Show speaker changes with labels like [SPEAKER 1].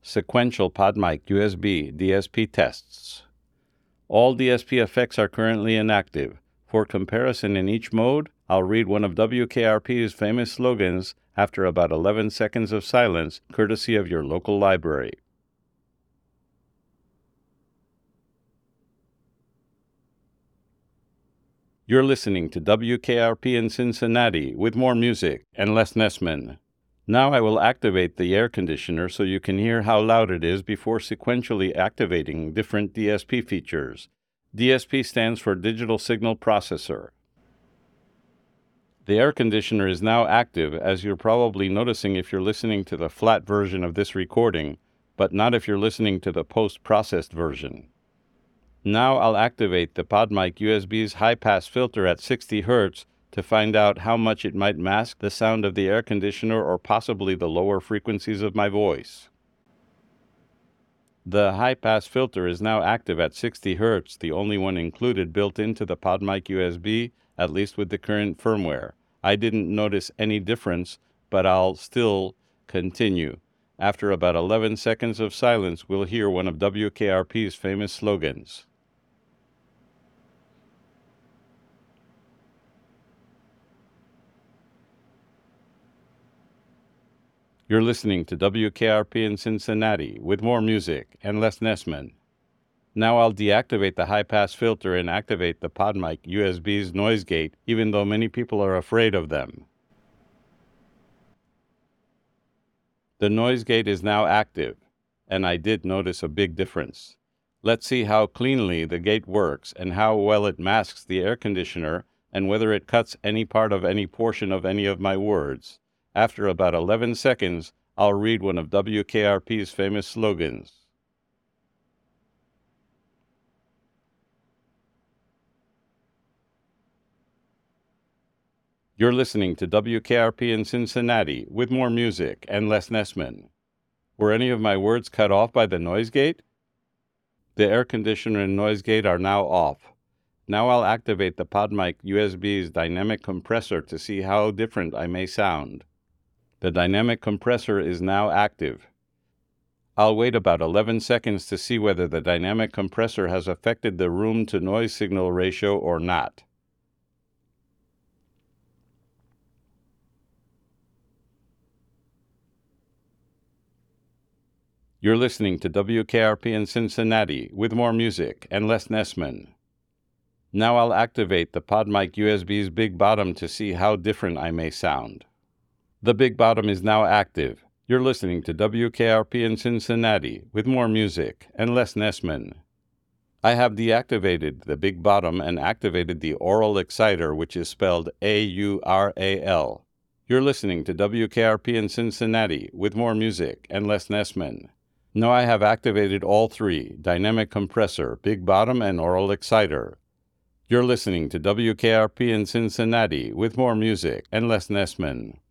[SPEAKER 1] Sequential PodMic USB DSP tests. All DSP effects are currently inactive. For comparison in each mode, I'll read one of WKRP's famous slogans after about 11 seconds of silence, courtesy of your local library. You're listening to WKRP in Cincinnati with more music and Les Nessman. Now I will activate the air conditioner so you can hear how loud it is before sequentially activating different DSP features. DSP stands for Digital Signal Processor. The air conditioner is now active, as you're probably noticing if you're listening to the flat version of this recording, but not if you're listening to the post-processed version. Now I'll activate the PodMic USB's high-pass filter at 60 Hz to find out how much it might mask the sound of the air conditioner or possibly the lower frequencies of my voice. The high-pass filter is now active at 60 Hz, the only one included built into the PodMic USB, at least with the current firmware. I didn't notice any difference, but I'll still continue. After about 11 seconds of silence, we'll hear one of WKRP's famous slogans. You're listening to WKRP in Cincinnati with more music and Les Nessman. Now I'll deactivate the high-pass filter and activate the PodMic USB's noise gate, even though many people are afraid of them. The noise gate is now active, and I did notice a big difference. Let's see how cleanly the gate works and how well it masks the air conditioner and whether it cuts any part of any portion of any of my words. After about 11 seconds, I'll read one of WKRP's famous slogans. You're listening to WKRP in Cincinnati with more music and Les Nessman. Were any of my words cut off by the noise gate? The air conditioner and noise gate are now off. Now I'll activate the PodMic USB's dynamic compressor to see how different I may sound. The dynamic compressor is now active. I'll wait about 11 seconds to see whether the dynamic compressor has affected the room-to-noise signal ratio or not. You're listening to WKRP in Cincinnati with more music and Les Nessman. Now I'll activate the PodMic USB's big bottom to see how different I may sound. The big bottom is now active. You're listening to WKRP in Cincinnati with more music and Les Nessman. I have deactivated the big bottom and activated the aural exciter, which is spelled AURAL. You're listening to WKRP in Cincinnati with more music and Les Nessman. Now I have activated all three: dynamic compressor, big bottom, and aural exciter. You're listening to WKRP in Cincinnati with more music and Les Nessman.